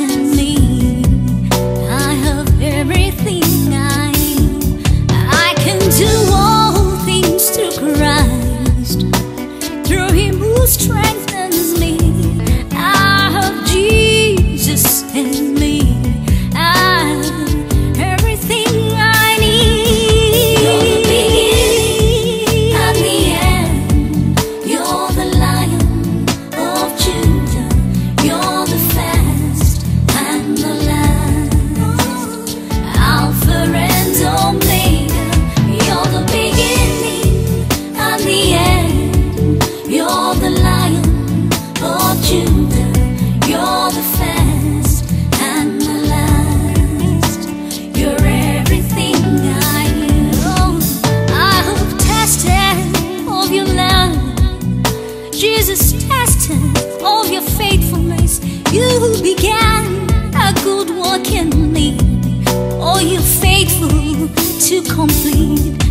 in me. I have everything I need. I can do all things through Christ, through Him who strengthens me. I have Jesus in me. I have everything I need. You're the beginning and the end. You're the Lion of Judah. You're the first and the last, Alpha and Omega. You're the beginning and the end. You're the Lion of Judah. You're the first and the last. You're everything I need. Oh, I have tasted of your love. Jesus, tested of your faithfulness. You who began a good work in me. Oh, you're faithful to complete.